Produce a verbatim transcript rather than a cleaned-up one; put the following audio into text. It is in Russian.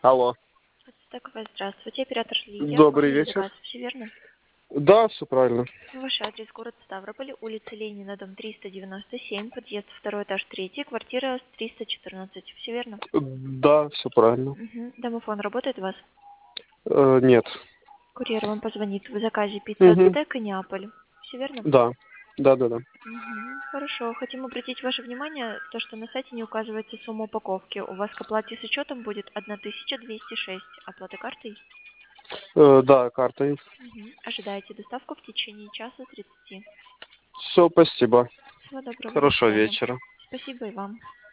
Алло. Так, здравствуйте, оператор Лидия. Добрый Оформили вечер. заказ, все верно? Да, все правильно. Ваш адрес город Ставрополь, улица Ленина, дом триста девяносто семь, подъезд второй этаж третий, квартира триста четырнадцать. Все верно? Да, все правильно. Угу. Домофон работает у вас? Э, нет. Курьер вам позвонит в заказе пицца Угу. Ацтек и Неаполь. Все верно? Да. Да, да, да. Угу. Хорошо. Хотим обратить ваше внимание, то, что на сайте не указывается сумма упаковки. У вас к оплате с учетом будет тысяча двести шесть. Оплата картой? Э, да, картой. Угу. Ожидаете доставку в течение часа тридцати. Все, спасибо. Всего доброго, до Хорошего свидания. вечера. Спасибо и вам.